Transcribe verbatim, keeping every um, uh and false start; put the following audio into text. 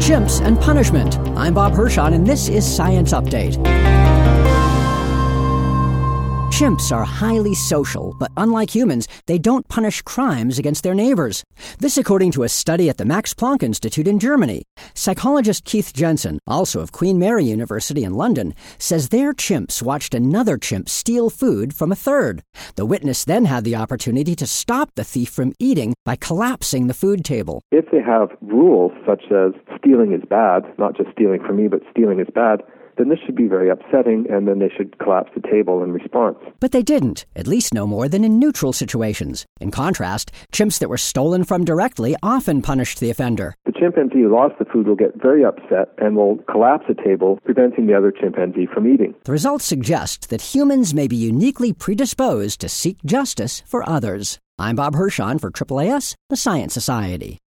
Chimps and Punishment. I'm Bob Hirschon, and this is Science Update. Chimps are highly social, but unlike humans, they don't punish crimes against their neighbors. This according to a study at the Max Planck Institute in Germany. Psychologist Keith Jensen, also of Queen Mary University in London, says their chimps watched another chimp steal food from a third. The witness then had the opportunity to stop the thief from eating by collapsing the food table. If they have rules such as stealing is bad, not just stealing from me, but stealing is bad, then this should be very upsetting, and then they should collapse the table in response. But they didn't, at least no more than in neutral situations. In contrast, chimps that were stolen from directly often punished the offender. The chimpanzee who lost the food will get very upset and will collapse the table, preventing the other chimpanzee from eating. The results suggest that humans may be uniquely predisposed to seek justice for others. I'm Bob Hirschon for A A A S, the Science Society.